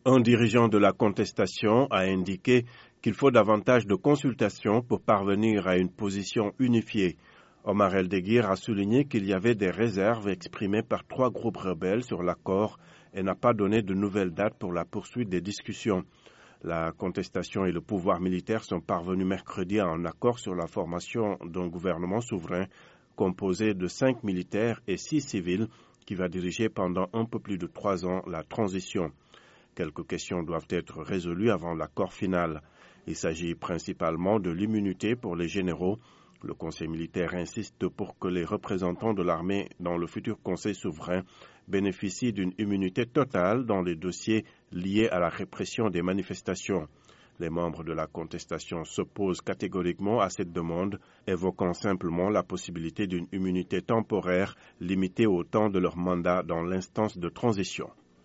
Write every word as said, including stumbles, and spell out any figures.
Un dirigeant de la contestation a indiqué qu'il faut davantage de consultations pour parvenir à une position unifiée. Omar El-Deguir a souligné qu'il y avait des réserves exprimées par trois groupes rebelles sur l'accord et n'a pas donné de nouvelles dates pour la poursuite des discussions. La contestation et le pouvoir militaire sont parvenus mercredi à un accord sur la formation d'un gouvernement souverain composé de cinq militaires et six civils qui va diriger pendant un peu plus de trois ans la transition. Quelques questions doivent être résolues avant l'accord final. Il s'agit principalement de l'immunité pour les généraux. Le Conseil militaire insiste pour que les représentants de l'armée dans le futur Conseil souverain bénéficient d'une immunité totale dans les dossiers liés à la répression des manifestations. Les membres de la contestation s'opposent catégoriquement à cette demande, évoquant simplement la possibilité d'une immunité temporaire limitée au temps de leur mandat dans l'instance de transition.